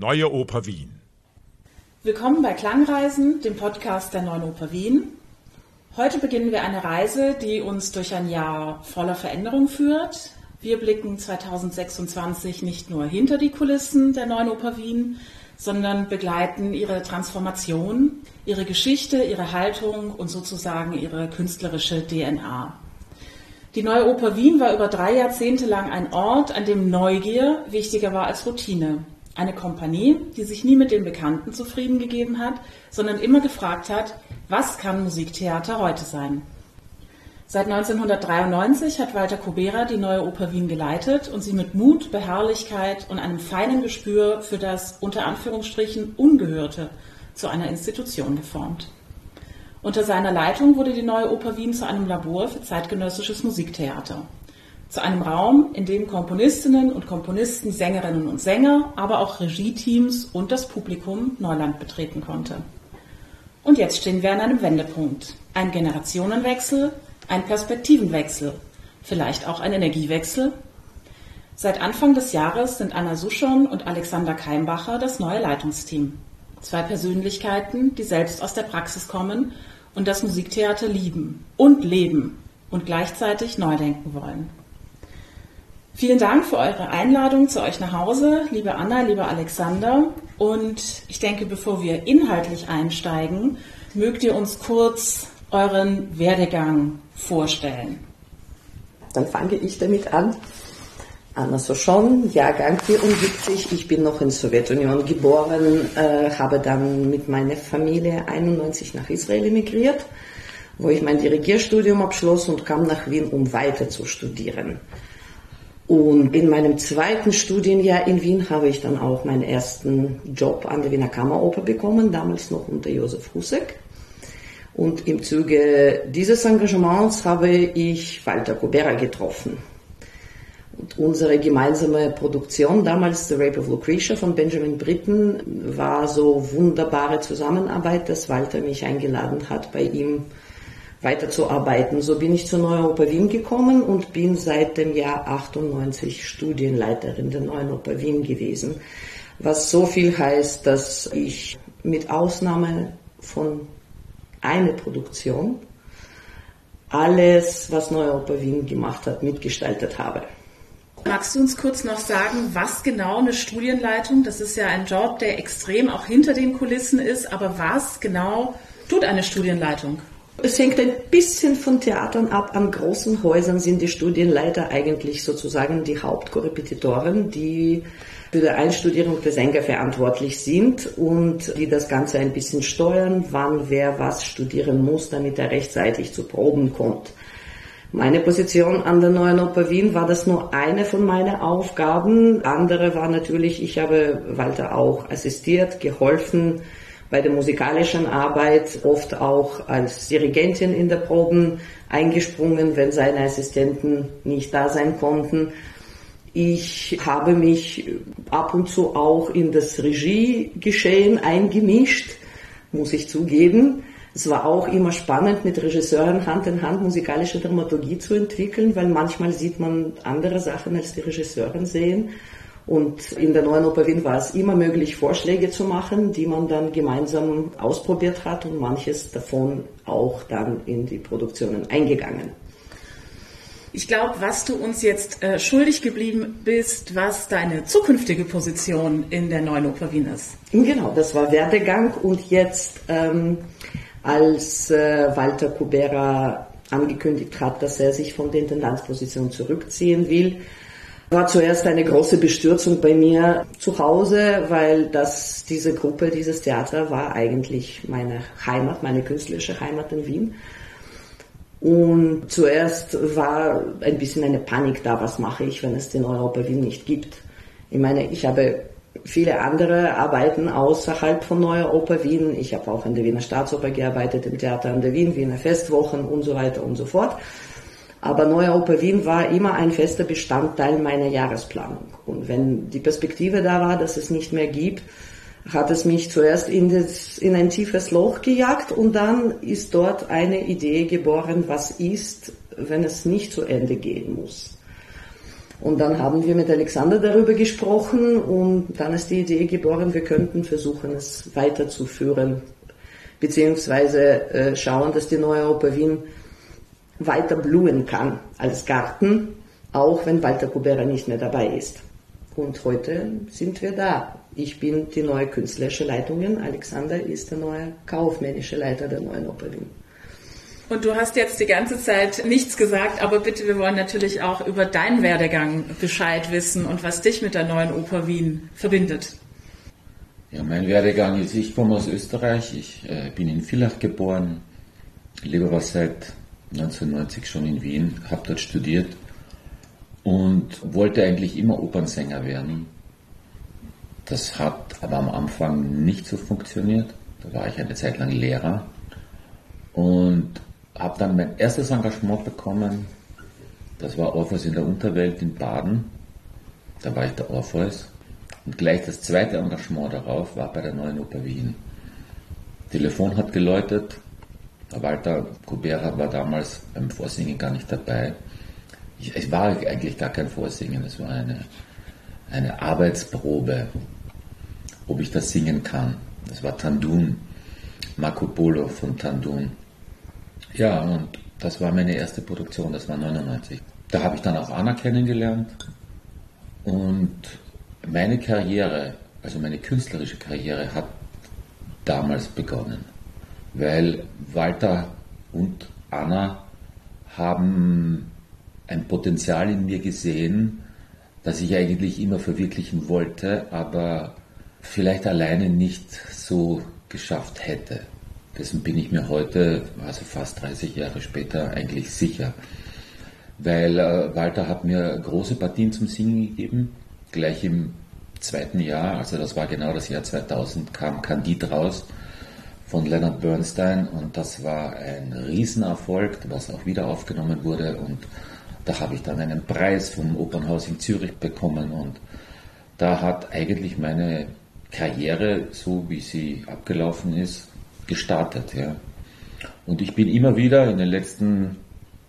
Neue Oper Wien. Willkommen bei Klangreisen, dem Podcast der Neuen Oper Wien. Heute beginnen wir eine Reise, die uns durch ein Jahr voller Veränderung führt. Wir blicken 2026 nicht nur hinter die Kulissen der Neuen Oper Wien, sondern begleiten ihre Transformation, ihre Geschichte, ihre Haltung und sozusagen ihre künstlerische DNA. Die Neue Oper Wien war über 3 Jahrzehnte lang ein Ort, an dem Neugier wichtiger war als Routine. Eine Kompanie, die sich nie mit dem Bekannten zufrieden gegeben hat, sondern immer gefragt hat, was kann Musiktheater heute sein? Seit 1993 hat Walter Kubera die Neue Oper Wien geleitet und sie mit Mut, Beharrlichkeit und einem feinen Gespür für das unter Anführungsstrichen Ungehörte zu einer Institution geformt. Unter seiner Leitung wurde die Neue Oper Wien zu einem Labor für zeitgenössisches Musiktheater. Zu einem Raum, in dem Komponistinnen und Komponisten, Sängerinnen und Sänger, aber auch Regieteams und das Publikum Neuland betreten konnte. Und jetzt stehen wir an einem Wendepunkt. Ein Generationenwechsel, ein Perspektivenwechsel, vielleicht auch ein Energiewechsel. Seit Anfang des Jahres sind Anna Suschon und Alexander Keimbacher das neue Leitungsteam. 2 Persönlichkeiten, die selbst aus der Praxis kommen und das Musiktheater lieben und leben und gleichzeitig neu denken wollen. Vielen Dank für eure Einladung zu euch nach Hause, liebe Anna, lieber Alexander. Und ich denke, bevor wir inhaltlich einsteigen, mögt ihr uns kurz euren Werdegang vorstellen. Dann fange ich damit an. Anna Suschon, Jahrgang 74. Ich bin noch in der Sowjetunion geboren, habe dann mit meiner Familie 91 nach Israel emigriert, wo ich mein Dirigierstudium abschloss und kam nach Wien, um weiter zu studieren. Und in meinem 2. Studienjahr in Wien habe ich dann auch meinen ersten Job an der Wiener Kammeroper bekommen, damals noch unter Josef Husek. Und im Zuge dieses Engagements habe ich Walter Kubera getroffen. Und unsere gemeinsame Produktion, damals The Rape of Lucretia von Benjamin Britten, war so wunderbare Zusammenarbeit, dass Walter mich eingeladen hat, bei ihm weiterzuarbeiten. So bin ich zur Neuen Oper Wien gekommen und bin seit dem Jahr 98 Studienleiterin der Neuen Oper Wien gewesen. Was so viel heißt, dass ich mit Ausnahme von einer Produktion alles, was Neue Oper Wien gemacht hat, mitgestaltet habe. Magst du uns kurz noch sagen, was genau eine Studienleitung, das ist ja ein Job, der extrem auch hinter den Kulissen ist, aber was genau tut eine Studienleitung? Es hängt ein bisschen von Theatern ab. An großen Häusern sind die Studienleiter eigentlich sozusagen die Hauptkorrepetitoren, die für die Einstudierung der Sänger verantwortlich sind und die das Ganze ein bisschen steuern, wann wer was studieren muss, damit er rechtzeitig zu Proben kommt. Meine Position an der Neuen Oper Wien war das nur eine von meinen Aufgaben. Andere war natürlich, ich habe Walter auch assistiert, geholfen bei der musikalischen Arbeit, oft auch als Dirigentin in der Proben eingesprungen, wenn seine Assistenten nicht da sein konnten. Ich habe mich ab und zu auch in das Regiegeschehen eingemischt, muss ich zugeben. Es war auch immer spannend, mit Regisseuren Hand in Hand musikalische Dramaturgie zu entwickeln, weil manchmal sieht man andere Sachen, als die Regisseuren sehen. Und in der Neuen Oper Wien war es immer möglich, Vorschläge zu machen, die man dann gemeinsam ausprobiert hat und manches davon auch dann in die Produktionen eingegangen. Ich glaube, was du uns jetzt schuldig geblieben bist, was deine zukünftige Position in der Neuen Oper Wien ist. Genau, das war Werdegang und jetzt als Walter Kubera angekündigt hat, dass er sich von der Intendanzposition zurückziehen will, war zuerst eine große Bestürzung bei mir zu Hause, weil diese Gruppe, dieses Theater war eigentlich meine Heimat, meine künstlerische Heimat in Wien. Und zuerst war ein bisschen eine Panik da, was mache ich, wenn es die Neue Oper Wien nicht gibt. Ich meine, ich habe viele andere Arbeiten außerhalb von Neuer Oper Wien. Ich habe auch in der Wiener Staatsoper gearbeitet, im Theater an der Wien, Wiener Festwochen und so weiter und so fort. Aber Neue Oper Wien war immer ein fester Bestandteil meiner Jahresplanung. Und wenn die Perspektive da war, dass es nicht mehr gibt, hat es mich zuerst in ein tiefes Loch gejagt und dann ist dort eine Idee geboren, was ist, wenn es nicht zu Ende gehen muss. Und dann haben wir mit Alexander darüber gesprochen und dann ist die Idee geboren, wir könnten versuchen, es weiterzuführen, beziehungsweise schauen, dass die Neue Oper Wien weiter blühen kann als Garten, auch wenn Walter Kubera nicht mehr dabei ist. Und heute sind wir da. Ich bin die neue künstlerische Leiterin, Alexander ist der neue kaufmännische Leiter der Neuen Oper Wien. Und du hast jetzt die ganze Zeit nichts gesagt, aber bitte, wir wollen natürlich auch über deinen Werdegang Bescheid wissen und was dich mit der Neuen Oper Wien verbindet. Ja, mein Werdegang ist, ich komme aus Österreich, ich bin in Villach geboren, lebe aber seit 1990 schon in Wien, habe dort studiert und wollte eigentlich immer Opernsänger werden. Das hat aber am Anfang nicht so funktioniert, da war ich eine Zeit lang Lehrer und habe dann mein erstes Engagement bekommen, das war Orpheus in der Unterwelt in Baden, da war ich der Orpheus. Und gleich das zweite Engagement darauf war bei der Neuen Oper Wien. Telefon hat geläutet, Walter Kubera war damals beim Vorsingen gar nicht dabei. Es war eigentlich gar kein Vorsingen, es war eine Arbeitsprobe, ob ich das singen kann. Das war Tandun, Marco Polo von Tandun. Ja, und das war meine erste Produktion, das war 1999. Da habe ich dann auch Anna kennengelernt und meine Karriere, also meine künstlerische Karriere hat damals begonnen, weil Walter und Anna haben ein Potenzial in mir gesehen, das ich eigentlich immer verwirklichen wollte, aber vielleicht alleine nicht so geschafft hätte. Dessen bin ich mir heute, also fast 30 Jahre später, eigentlich sicher. Weil Walter hat mir große Partien zum Singen gegeben. Gleich im zweiten Jahr, also das war genau das Jahr 2000, kam Candide raus von Leonard Bernstein und das war ein Riesenerfolg, was auch wieder aufgenommen wurde und da habe ich dann einen Preis vom Opernhaus in Zürich bekommen und da hat eigentlich meine Karriere, so wie sie abgelaufen ist, gestartet. Ja. Und ich bin immer wieder in den letzten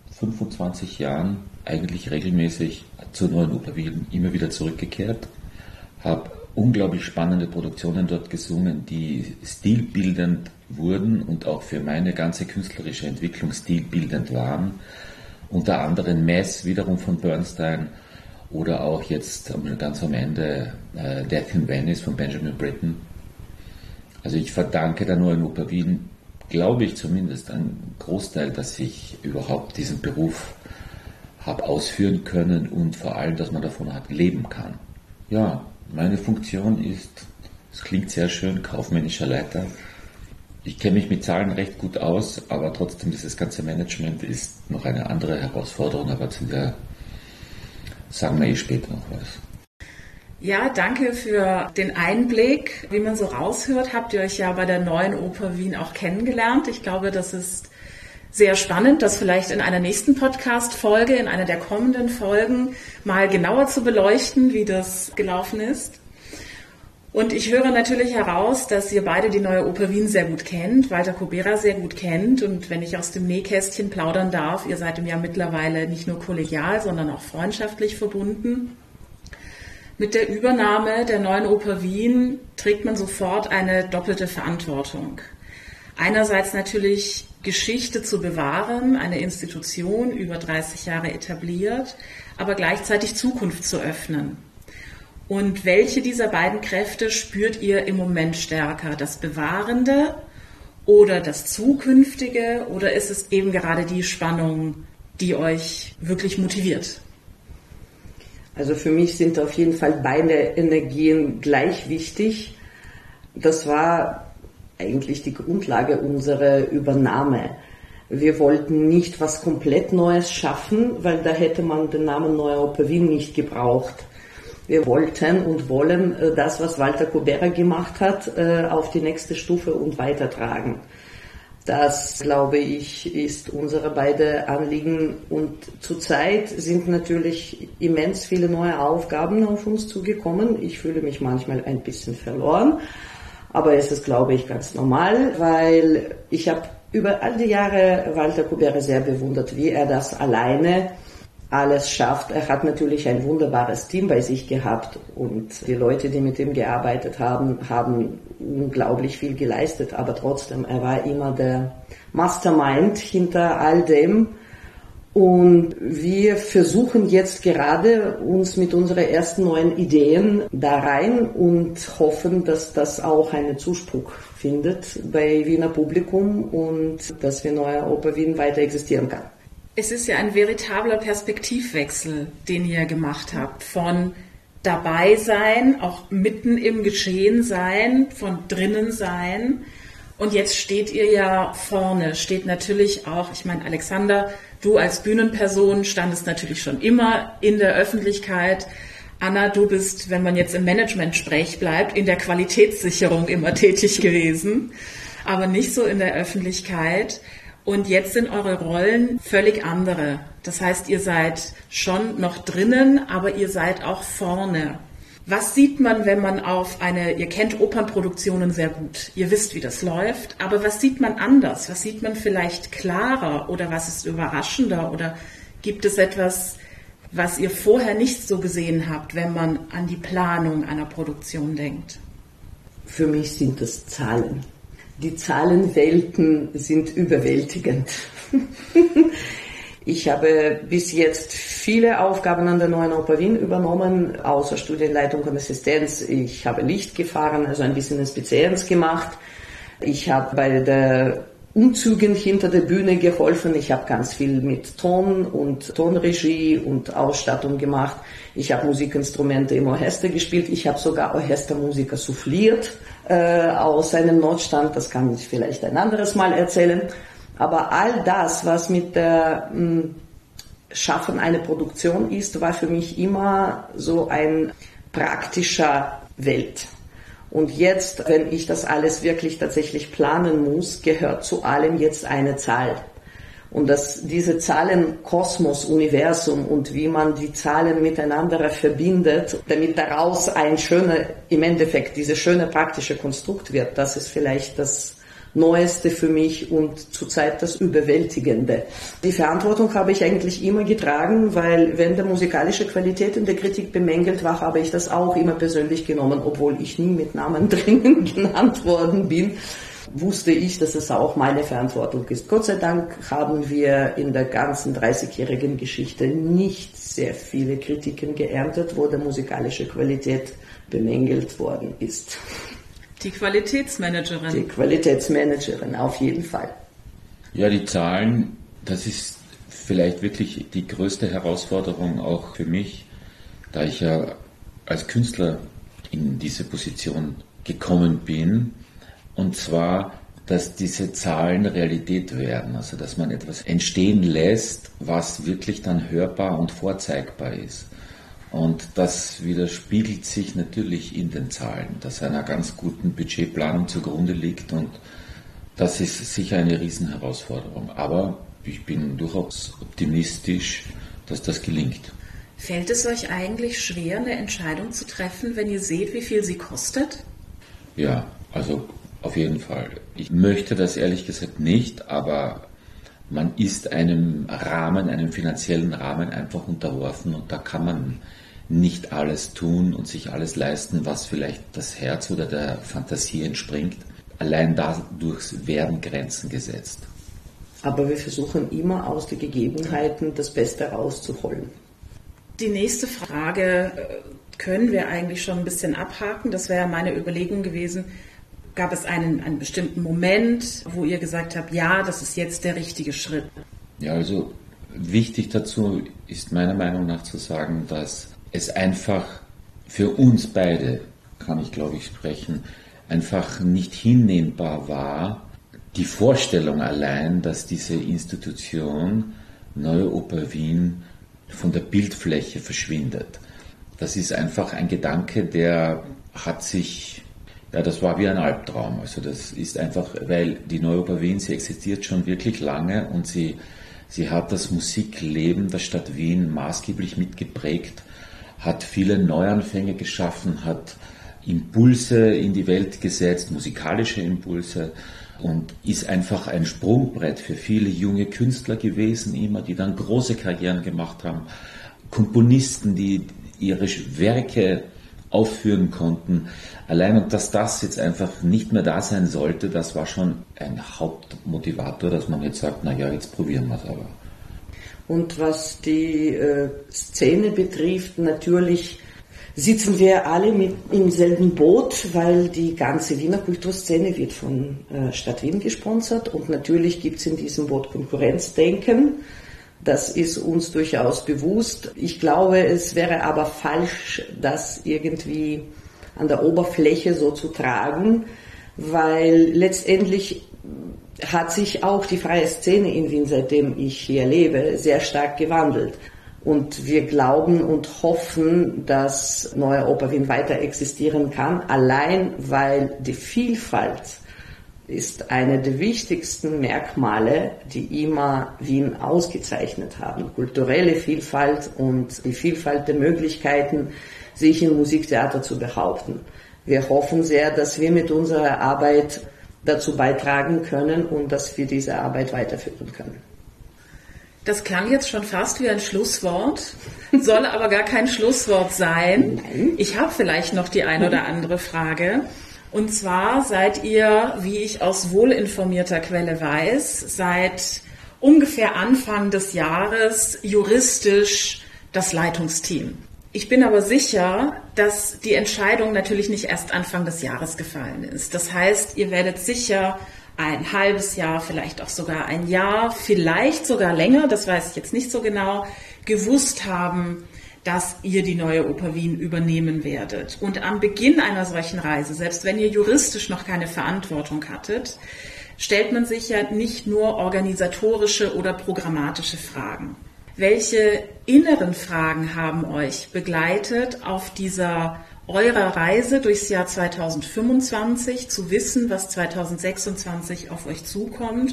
25 Jahren eigentlich regelmäßig zur Neuen Oper Wien immer wieder zurückgekehrt, habe unglaublich spannende Produktionen dort gesungen, die stilbildend wurden und auch für meine ganze künstlerische Entwicklung stilbildend waren. Unter anderem Mess, wiederum von Bernstein, oder auch jetzt ganz am Ende Death in Venice von Benjamin Britten. Also ich verdanke der Neuen Oper Wien, glaube ich zumindest, einen Großteil, dass ich überhaupt diesen Beruf habe ausführen können und vor allem, dass man davon hat leben kann. Ja, meine Funktion ist, es klingt sehr schön, kaufmännischer Leiter. Ich kenne mich mit Zahlen recht gut aus, aber trotzdem dieses ganze Management ist noch eine andere Herausforderung, aber zu der sagen wir später noch was. Ja, danke für den Einblick. Wie man so raushört, habt ihr euch ja bei der Neuen Oper Wien auch kennengelernt. Ich glaube, das ist sehr spannend, das vielleicht in einer nächsten Podcast-Folge, in einer der kommenden Folgen mal genauer zu beleuchten, wie das gelaufen ist. Und ich höre natürlich heraus, dass ihr beide die Neue Oper Wien sehr gut kennt, Walter Kubera sehr gut kennt. Und wenn ich aus dem Nähkästchen plaudern darf, ihr seid ihm ja mittlerweile nicht nur kollegial, sondern auch freundschaftlich verbunden. Mit der Übernahme der Neuen Oper Wien trägt man sofort eine doppelte Verantwortung. Einerseits natürlich Geschichte zu bewahren, eine Institution über 30 Jahre etabliert, aber gleichzeitig Zukunft zu öffnen. Und welche dieser beiden Kräfte spürt ihr im Moment stärker? Das Bewahrende oder das Zukünftige? Oder ist es eben gerade die Spannung, die euch wirklich motiviert? Also für mich sind auf jeden Fall beide Energien gleich wichtig. Das war eigentlich die Grundlage unserer Übernahme. Wir wollten nicht was komplett Neues schaffen, weil da hätte man den Namen Neue Oper Wien nicht gebraucht. Wir wollten und wollen das, was Walter Kubera gemacht hat, auf die nächste Stufe und weitertragen. Das, glaube ich, ist unsere beide Anliegen. Und zurzeit sind natürlich immens viele neue Aufgaben auf uns zugekommen. Ich fühle mich manchmal ein bisschen verloren, aber es ist, glaube ich, ganz normal, weil ich habe über all die Jahre Walter Kubera sehr bewundert, wie er das alleine alles schafft. Er hat natürlich ein wunderbares Team bei sich gehabt und die Leute, die mit ihm gearbeitet haben, haben unglaublich viel geleistet, aber trotzdem, er war immer der Mastermind hinter all dem. Und wir versuchen jetzt gerade uns mit unseren ersten neuen Ideen da rein und hoffen, dass das auch einen Zuspruch findet bei Wiener Publikum und dass wir Neue Oper Wien weiter existieren kann. Es ist ja ein veritabler Perspektivwechsel, den ihr gemacht habt, von dabei sein, auch mitten im Geschehen sein, von drinnen sein. Und jetzt steht ihr ja vorne, steht natürlich auch, ich meine, Alexander, du als Bühnenperson standest natürlich schon immer in der Öffentlichkeit. Anna, du bist, wenn man jetzt im Management-Sprech bleibt, in der Qualitätssicherung immer tätig gewesen, aber nicht so in der Öffentlichkeit. Und jetzt sind eure Rollen völlig andere. Das heißt, ihr seid schon noch drinnen, aber ihr seid auch vorne. Was sieht man, wenn man ihr kennt Opernproduktionen sehr gut, ihr wisst, wie das läuft, aber was sieht man anders? Was sieht man vielleicht klarer oder was ist überraschender? Oder gibt es etwas, was ihr vorher nicht so gesehen habt, wenn man an die Planung einer Produktion denkt? Für mich sind das Zahlen. Die Zahlenwelten sind überwältigend. Ich habe bis jetzt viele Aufgaben an der Neuen Oper Wien übernommen, außer Studienleitung und Assistenz. Ich habe Licht gefahren, also ein bisschen Inspizienz gemacht. Ich habe bei der Umzügen hinter der Bühne geholfen. Ich habe ganz viel mit Ton und Tonregie und Ausstattung gemacht. Ich habe Musikinstrumente im Orchester gespielt. Ich habe sogar Orchestermusiker souffliert aus einem Notstand. Das kann ich vielleicht ein anderes Mal erzählen. Aber all das, was mit der Schaffen einer Produktion ist, war für mich immer so ein praktischer Welt. Und jetzt, wenn ich das alles wirklich tatsächlich planen muss, gehört zu allem jetzt eine Zahl. Und diese Zahlenkosmos, Universum und wie man die Zahlen miteinander verbindet, damit daraus im Endeffekt dieses schöne praktische Konstrukt wird, das ist vielleicht das Neueste für mich und zurzeit das Überwältigende. Die Verantwortung habe ich eigentlich immer getragen, weil wenn der musikalische Qualität in der Kritik bemängelt war, habe ich das auch immer persönlich genommen, obwohl ich nie mit Namen drinnen genannt worden bin, wusste ich, dass es auch meine Verantwortung ist. Gott sei Dank haben wir in der ganzen 30-jährigen Geschichte nicht sehr viele Kritiken geerntet, wo der musikalische Qualität bemängelt worden ist. Die Qualitätsmanagerin. Die Qualitätsmanagerin, auf jeden Fall. Ja, die Zahlen, das ist vielleicht wirklich die größte Herausforderung auch für mich, da ich ja als Künstler in diese Position gekommen bin. Und zwar, dass diese Zahlen Realität werden, also dass man etwas entstehen lässt, was wirklich dann hörbar und vorzeigbar ist. Und das widerspiegelt sich natürlich in den Zahlen, dass einer ganz guten Budgetplanung zugrunde liegt und das ist sicher eine Riesenherausforderung. Aber ich bin durchaus optimistisch, dass das gelingt. Fällt es euch eigentlich schwer, eine Entscheidung zu treffen, wenn ihr seht, wie viel sie kostet? Ja, also auf jeden Fall. Ich möchte das ehrlich gesagt nicht, aber man ist einem finanziellen Rahmen einfach unterworfen und da kann man nicht alles tun und sich alles leisten, was vielleicht das Herz oder der Fantasie entspringt. Allein dadurch werden Grenzen gesetzt. Aber wir versuchen immer aus den Gegebenheiten das Beste rauszuholen. Die nächste Frage können wir eigentlich schon ein bisschen abhaken. Das wäre meine Überlegung gewesen. Gab es einen bestimmten Moment, wo ihr gesagt habt, ja, das ist jetzt der richtige Schritt? Ja, also wichtig dazu ist meiner Meinung nach zu sagen, dass es einfach für uns beide, kann ich glaube ich sprechen, einfach nicht hinnehmbar war, die Vorstellung allein, dass diese Institution Neue Oper Wien von der Bildfläche verschwindet. Das ist einfach ein Gedanke, der hat sich, ja, das war wie ein Albtraum. Also das ist einfach, weil die Neue Oper Wien, sie existiert schon wirklich lange und sie hat das Musikleben der Stadt Wien maßgeblich mitgeprägt, hat viele Neuanfänge geschaffen, hat Impulse in die Welt gesetzt, musikalische Impulse und ist einfach ein Sprungbrett für viele junge Künstler gewesen, immer, die dann große Karrieren gemacht haben. Komponisten, die ihre Werke aufführen konnten. Allein und dass das jetzt einfach nicht mehr da sein sollte, das war schon ein Hauptmotivator, dass man jetzt sagt, naja, jetzt probieren wir es aber. Und was die Szene betrifft, natürlich sitzen wir alle im selben Boot, weil die ganze Wiener Kulturszene wird von Stadt Wien gesponsert und natürlich gibt es in diesem Boot Konkurrenzdenken. Das ist uns durchaus bewusst. Ich glaube, es wäre aber falsch, das irgendwie an der Oberfläche so zu tragen, weil letztendlich hat sich auch die freie Szene in Wien, seitdem ich hier lebe, sehr stark gewandelt. Und wir glauben und hoffen, dass Neue Oper Wien weiter existieren kann, allein weil die Vielfalt ist eine der wichtigsten Merkmale, die immer Wien ausgezeichnet haben. Kulturelle Vielfalt und die Vielfalt der Möglichkeiten, sich im Musiktheater zu behaupten. Wir hoffen sehr, dass wir mit unserer Arbeit dazu beitragen können und dass wir diese Arbeit weiterführen können. Das klang jetzt schon fast wie ein Schlusswort, soll aber gar kein Schlusswort sein. Nein. Ich habe vielleicht noch die ein oder andere Frage. Und zwar seid ihr, wie ich aus wohlinformierter Quelle weiß, seit ungefähr Anfang des Jahres juristisch das Leitungsteam. Ich bin aber sicher, dass die Entscheidung natürlich nicht erst Anfang des Jahres gefallen ist. Das heißt, ihr werdet sicher ein halbes Jahr, vielleicht auch sogar ein Jahr, vielleicht sogar länger, das weiß ich jetzt nicht so genau, gewusst haben, dass ihr die Neue Oper Wien übernehmen werdet. Und am Beginn einer solchen Reise, selbst wenn ihr juristisch noch keine Verantwortung hattet, stellt man sich ja nicht nur organisatorische oder programmatische Fragen. Welche inneren Fragen haben euch begleitet auf dieser eurer Reise durchs Jahr 2025, zu wissen, was 2026 auf euch zukommt?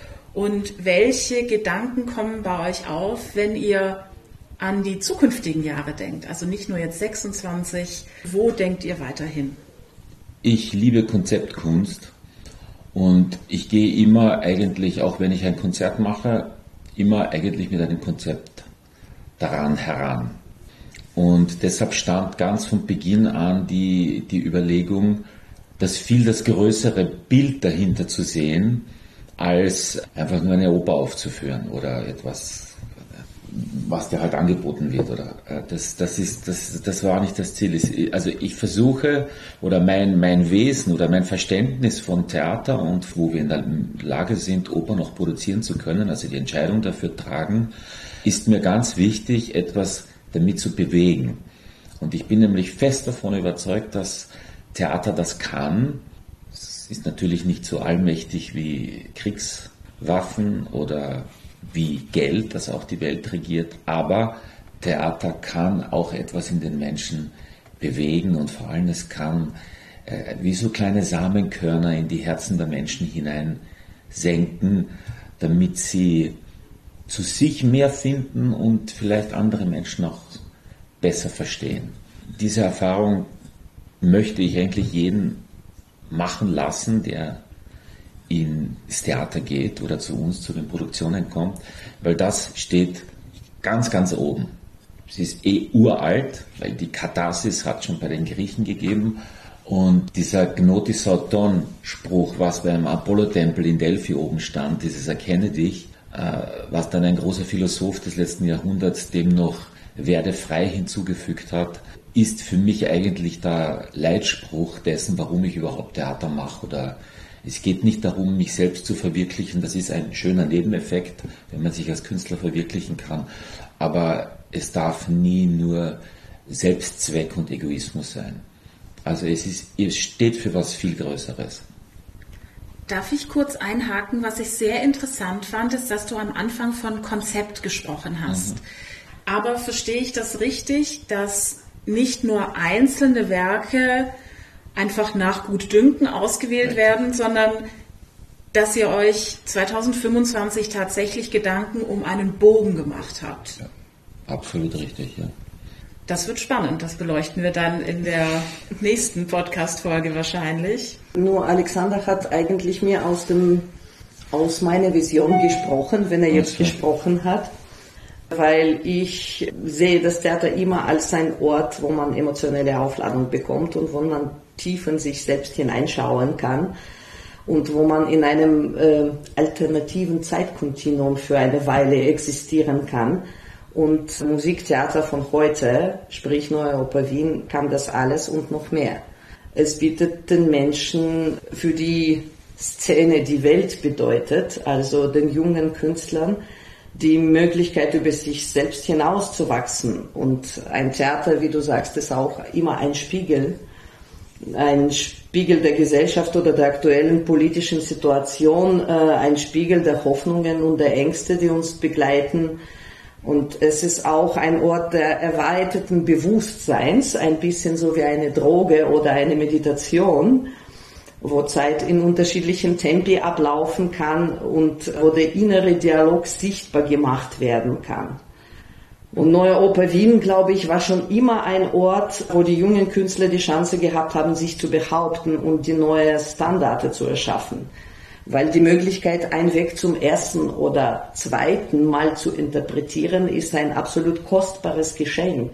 Und welche Gedanken kommen bei euch auf, wenn ihr an die zukünftigen Jahre denkt? Also nicht nur jetzt 26, wo denkt ihr weiterhin? Ich liebe Konzeptkunst und ich gehe immer eigentlich, auch wenn ich ein Konzert mache, immer eigentlich mit einem Konzept daran heran. Und deshalb stand ganz von Beginn an die Überlegung, das größere Bild dahinter zu sehen, als einfach nur eine Oper aufzuführen oder etwas, was dir halt angeboten wird. Oder das war nicht das Ziel. Also ich versuche, oder mein Wesen oder mein Verständnis von Theater und wo wir in der Lage sind, Oper noch produzieren zu können, also die Entscheidung dafür tragen, ist mir ganz wichtig, etwas damit zu bewegen. Und ich bin nämlich fest davon überzeugt, dass Theater das kann. Es ist natürlich nicht so allmächtig wie Kriegswaffen oder wie Geld, das auch die Welt regiert, aber Theater kann auch etwas in den Menschen bewegen und vor allem es kann wie so kleine Samenkörner in die Herzen der Menschen hinein senken, damit sie zu sich mehr finden und vielleicht andere Menschen auch besser verstehen. Diese Erfahrung möchte ich eigentlich jeden machen lassen, der ins Theater geht oder zu uns, zu den Produktionen kommt, weil das steht ganz, ganz oben. Es ist uralt, weil die Katharsis hat schon bei den Griechen gegeben und dieser Gnotisauton-Spruch, was beim Apollo-Tempel in Delphi oben stand, dieses Erkenne dich, was dann ein großer Philosoph des letzten Jahrhunderts dem noch werde frei hinzugefügt hat, ist für mich eigentlich der Leitspruch dessen, warum ich überhaupt Theater mache. Oder es geht nicht darum, mich selbst zu verwirklichen, das ist ein schöner Nebeneffekt, wenn man sich als Künstler verwirklichen kann, aber es darf nie nur Selbstzweck und Egoismus sein. Also es steht für was viel Größeres. Darf ich kurz einhaken? Was ich sehr interessant fand, ist, dass du am Anfang von Konzept gesprochen hast. Aber verstehe ich das richtig, dass nicht nur einzelne Werke einfach nach Gutdünken ausgewählt werden, sondern dass ihr euch 2025 tatsächlich Gedanken um einen Bogen gemacht habt? Ja, absolut richtig, ja. Das wird spannend, das beleuchten wir dann in der nächsten Podcast-Folge wahrscheinlich. Nur Alexander hat eigentlich mir aus meiner Vision gesprochen, wenn er jetzt gesprochen hat, weil ich sehe das Theater immer als ein Ort, wo man emotionelle Aufladung bekommt und wo man tief in sich selbst hineinschauen kann und wo man in einem alternativen Zeitkontinuum für eine Weile existieren kann. Und Musiktheater von heute, sprich Neue Oper Wien, kann das alles und noch mehr. Es bietet den Menschen, für die Szene die Welt bedeutet, also den jungen Künstlern, die Möglichkeit, über sich selbst hinauszuwachsen. Und ein Theater, wie du sagst, ist auch immer ein Spiegel der Gesellschaft oder der aktuellen politischen Situation, ein Spiegel der Hoffnungen und der Ängste, die uns begleiten. Und es ist auch ein Ort der erweiterten Bewusstseins, ein bisschen so wie eine Droge oder eine Meditation, wo Zeit in unterschiedlichen Tempi ablaufen kann und wo der innere Dialog sichtbar gemacht werden kann. Und Neue Oper Wien, glaube ich, war schon immer ein Ort, wo die jungen Künstler die Chance gehabt haben, sich zu behaupten und die neue Standards zu erschaffen. Weil die Möglichkeit, ein Werk zum ersten oder zweiten Mal zu interpretieren, ist ein absolut kostbares Geschenk.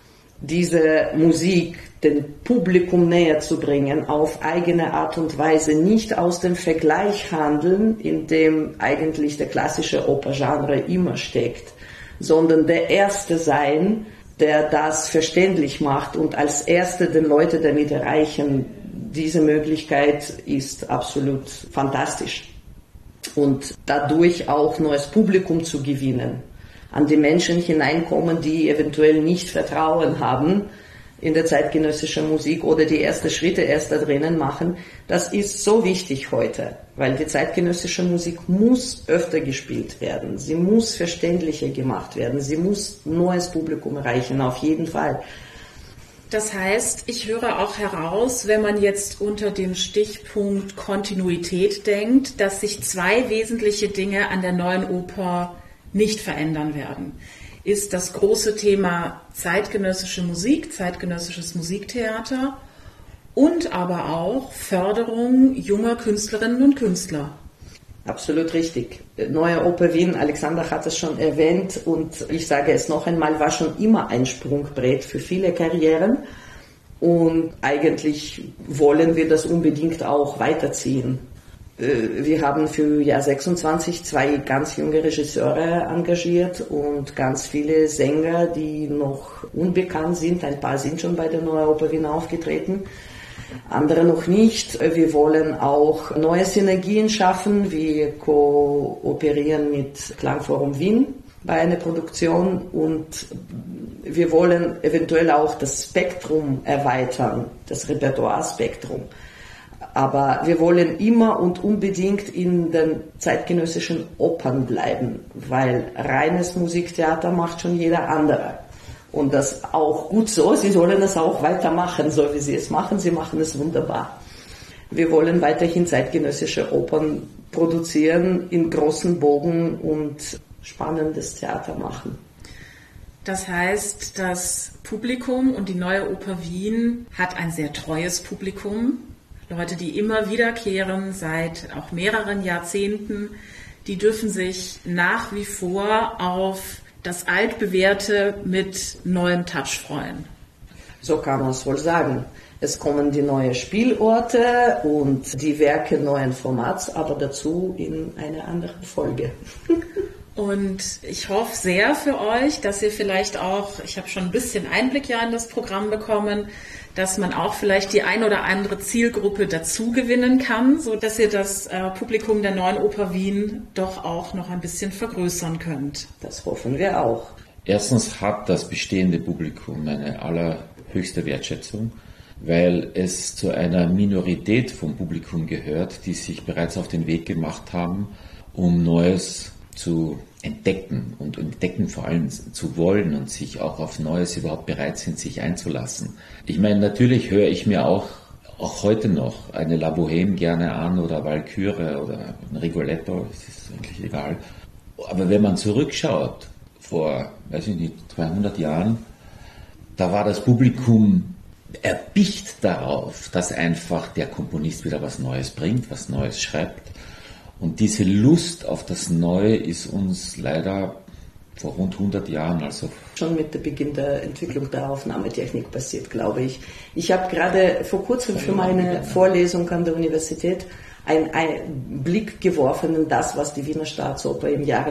Diese Musik dem Publikum näher zu bringen, auf eigene Art und Weise, nicht aus dem Vergleich handeln, in dem eigentlich der klassische Opergenre immer steckt, sondern der Erste sein, der das verständlich macht und als Erste den Leuten damit erreichen. Diese Möglichkeit ist absolut fantastisch. Und dadurch auch neues Publikum zu gewinnen, an die Menschen hineinkommen, die eventuell nicht Vertrauen haben in der zeitgenössischen Musik oder die ersten Schritte erst da drinnen machen, das ist so wichtig heute, weil die zeitgenössische Musik muss öfter gespielt werden, sie muss verständlicher gemacht werden, sie muss neues Publikum erreichen, auf jeden Fall. Das heißt, ich höre auch heraus, wenn man jetzt unter dem Stichpunkt Kontinuität denkt, dass sich zwei wesentliche Dinge an der Neuen Oper nicht verändern werden. Ist das große Thema zeitgenössische Musik, zeitgenössisches Musiktheater und aber auch Förderung junger Künstlerinnen und Künstler. Absolut richtig. Neue Oper Wien, Alexander hat es schon erwähnt und ich sage es noch einmal, war schon immer ein Sprungbrett für viele Karrieren und eigentlich wollen wir das unbedingt auch weiterziehen. Wir haben für Jahr 26 2 ganz junge Regisseure engagiert und ganz viele Sänger, die noch unbekannt sind. Ein paar sind schon bei der Neue Oper Wien aufgetreten. Andere noch nicht. Wir wollen auch neue Synergien schaffen. Wir kooperieren mit Klangforum Wien bei einer Produktion und wir wollen eventuell auch das Spektrum erweitern, das Repertoire-Spektrum. Aber wir wollen immer und unbedingt in den zeitgenössischen Opern bleiben, weil reines Musiktheater macht schon jeder andere. Und das auch gut so, sie sollen es auch weitermachen, so wie sie es machen, sie machen es wunderbar. Wir wollen weiterhin zeitgenössische Opern produzieren, in großen Bogen und spannendes Theater machen. Das heißt, das Publikum und die Neue Oper Wien hat ein sehr treues Publikum. Leute, die immer wiederkehren seit auch mehreren Jahrzehnten, die dürfen sich nach wie vor auf das Altbewährte mit neuem Touch freuen. So kann man es wohl sagen. Es kommen die neuen Spielorte und die Werke neuen Formats, aber dazu in einer anderen Folge. Und ich hoffe sehr für euch, dass ihr vielleicht auch, ich habe schon ein bisschen Einblick ja in das Programm bekommen, dass man auch vielleicht die ein oder andere Zielgruppe dazu gewinnen kann, so dass ihr das Publikum der Neuen Oper Wien doch auch noch ein bisschen vergrößern könnt. Das hoffen wir auch. Erstens hat das bestehende Publikum eine allerhöchste Wertschätzung, weil es zu einer Minorität vom Publikum gehört, die sich bereits auf den Weg gemacht haben, um Neues zu entdecken und entdecken vor allem zu wollen und sich auch auf Neues überhaupt bereit sind, sich einzulassen. Ich meine, natürlich höre ich mir auch heute noch eine La Bohème gerne an oder Walküre oder ein Rigoletto, das ist eigentlich egal. Aber wenn man zurückschaut, vor, weiß ich nicht, 200 Jahren, Da war das Publikum erpicht darauf, dass einfach der Komponist wieder was Neues bringt, was Neues schreibt. Und diese Lust auf das Neue ist uns leider vor rund 100 Jahren, also schon mit dem Beginn der Entwicklung der Aufnahmetechnik passiert, glaube ich. Ich habe gerade vor kurzem für meine Vorlesung an der Universität einen Blick geworfen in das, was die Wiener Staatsoper im Jahre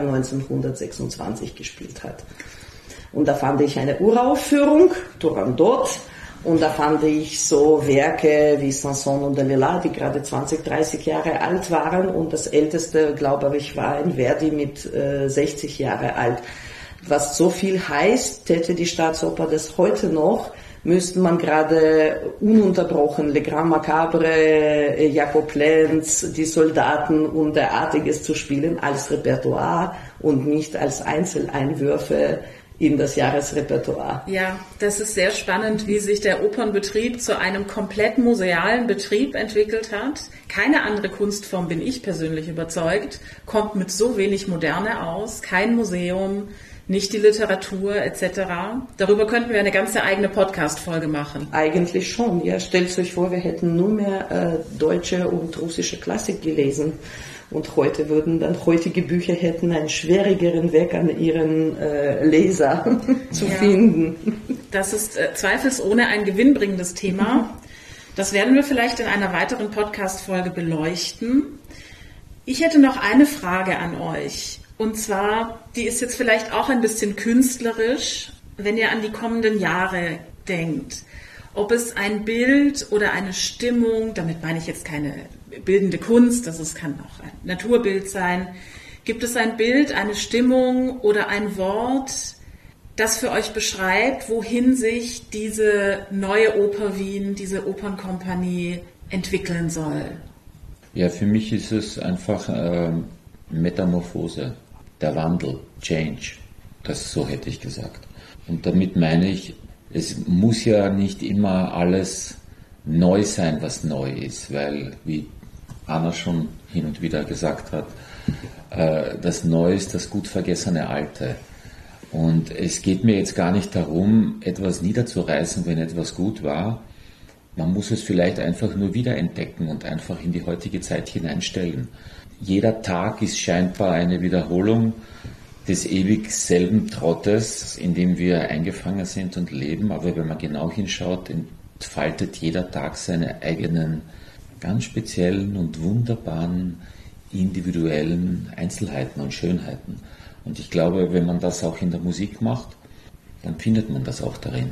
1926 gespielt hat. Und da fand ich eine Uraufführung, Turandot, und da fand ich so Werke wie Sanson und Delilah, die gerade 20, 30 Jahre alt waren, und das älteste, glaube ich, war ein Verdi mit 60 Jahre alt. Was so viel heißt, täte die Staatsoper das heute noch, müsste man gerade ununterbrochen Le Grand Macabre, Jakob Lenz, die Soldaten und derartiges zu spielen als Repertoire und nicht als Einzeleinwürfe in das Jahresrepertoire. Ja, das ist sehr spannend, wie sich der Opernbetrieb zu einem komplett musealen Betrieb entwickelt hat. Keine andere Kunstform, bin ich persönlich überzeugt, kommt mit so wenig Moderne aus. Kein Museum, nicht die Literatur etc. Darüber könnten wir eine ganze eigene Podcast-Folge machen. Eigentlich schon, ja. Stellt euch vor, wir hätten nur mehr deutsche und russische Klassik gelesen. Und heute würden dann heutige Bücher hätten einen schwierigeren Weg an ihren Leser zu finden. Das ist zweifelsohne ein gewinnbringendes Thema. Das werden wir vielleicht in einer weiteren Podcast-Folge beleuchten. Ich hätte noch eine Frage an euch. Und zwar, die ist jetzt vielleicht auch ein bisschen künstlerisch, wenn ihr an die kommenden Jahre denkt. Ob es ein Bild oder eine Stimmung, damit meine ich jetzt keine bildende Kunst, kann auch ein Naturbild sein. Gibt es ein Bild, eine Stimmung oder ein Wort, das für euch beschreibt, wohin sich diese neue Oper Wien, diese Opernkompanie entwickeln soll? Ja, für mich ist es einfach Metamorphose, der Wandel, Change. So hätte ich gesagt. Und damit meine ich, es muss ja nicht immer alles neu sein, was neu ist, weil, wie Anna schon hin und wieder gesagt hat, das Neue ist das gut vergessene Alte. Und es geht mir jetzt gar nicht darum, etwas niederzureißen, wenn etwas gut war. Man muss es vielleicht einfach nur wiederentdecken und einfach in die heutige Zeit hineinstellen. Jeder Tag ist scheinbar eine Wiederholung des ewig selben Trottes, in dem wir eingefangen sind und leben. Aber wenn man genau hinschaut, entfaltet jeder Tag seine eigenen ganz speziellen und wunderbaren individuellen Einzelheiten und Schönheiten. Und ich glaube, wenn man das auch in der Musik macht, dann findet man das auch darin.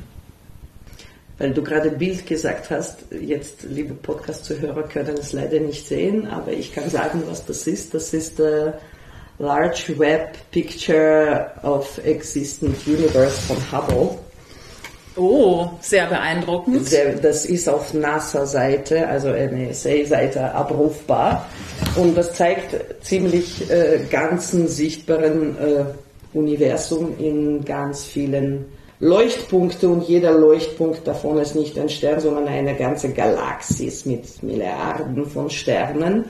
Weil du gerade Bild gesagt hast, jetzt, liebe Podcast-Zuhörer, können es leider nicht sehen, aber ich kann sagen, was das ist. Das ist Large Web Picture of Existent Universe von Hubble. Oh, sehr beeindruckend. Das ist auf NASA-Seite, also NSA-Seite abrufbar, und das zeigt ziemlich ganzen sichtbaren Universum in ganz vielen Leuchtpunkte, und jeder Leuchtpunkt davon ist nicht ein Stern, sondern eine ganze Galaxis mit Milliarden von Sternen.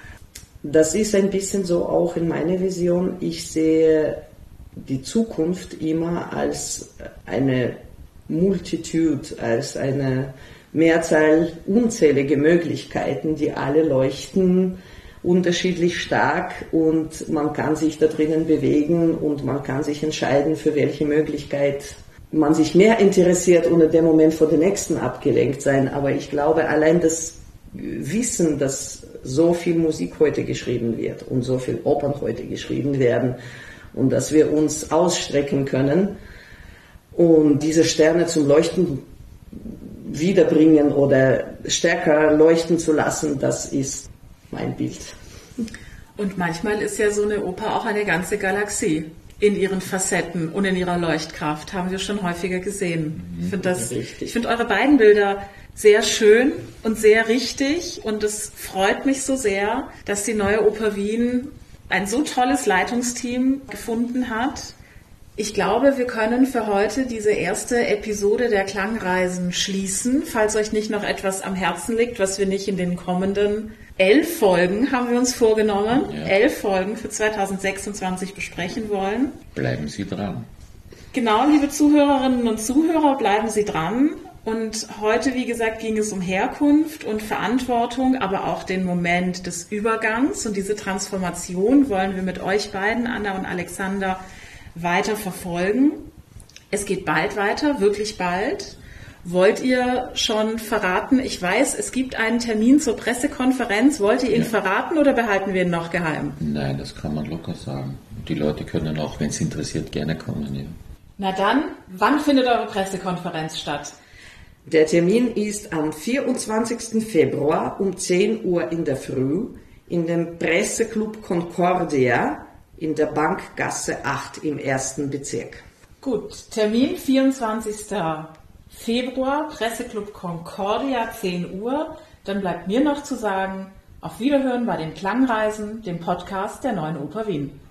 Das ist ein bisschen so auch in meiner Vision. Ich sehe die Zukunft immer als eine Multitude, als eine Mehrzahl, unzählige Möglichkeiten, die alle leuchten unterschiedlich stark, und man kann sich da drinnen bewegen und man kann sich entscheiden, für welche Möglichkeit man sich mehr interessiert und in dem Moment von der nächsten abgelenkt sein. Aber ich glaube, allein das Wissen, dass so viel Musik heute geschrieben wird und so viel Opern heute geschrieben werden und dass wir uns ausstrecken können und diese Sterne zum Leuchten wiederbringen oder stärker leuchten zu lassen, das ist mein Bild. Und manchmal ist ja so eine Oper auch eine ganze Galaxie in ihren Facetten und in ihrer Leuchtkraft, haben wir schon häufiger gesehen. Ich finde eure beiden Bilder sehr schön und sehr richtig, und es freut mich so sehr, dass die Neue Oper Wien ein so tolles Leitungsteam gefunden hat. Ich glaube, wir können für heute diese erste Episode der Klangreisen schließen, falls euch nicht noch etwas am Herzen liegt, was wir nicht in den kommenden 11 Folgen, haben wir uns vorgenommen, 11 Folgen für 2026 besprechen wollen. Bleiben Sie dran. Genau, liebe Zuhörerinnen und Zuhörer, bleiben Sie dran. Und heute, wie gesagt, ging es um Herkunft und Verantwortung, aber auch den Moment des Übergangs. Und diese Transformation wollen wir mit euch beiden, Anna und Alexander, weiter verfolgen. Es geht bald weiter, wirklich bald. Wollt ihr schon verraten? Ich weiß, es gibt einen Termin zur Pressekonferenz. Wollt ihr ihn verraten oder behalten wir ihn noch geheim? Nein, das kann man locker sagen. Die Leute können auch, wenn es interessiert, gerne kommen. Ja. Na dann, wann findet eure Pressekonferenz statt? Der Termin ist am 24. Februar um 10 Uhr in der Früh in dem Presseclub Concordia in der Bankgasse 8 im 1. Bezirk. Gut, Termin 24. Februar, Presseclub Concordia, 10 Uhr. Dann bleibt mir noch zu sagen, auf Wiederhören bei den Klangreisen, dem Podcast der Neuen Oper Wien.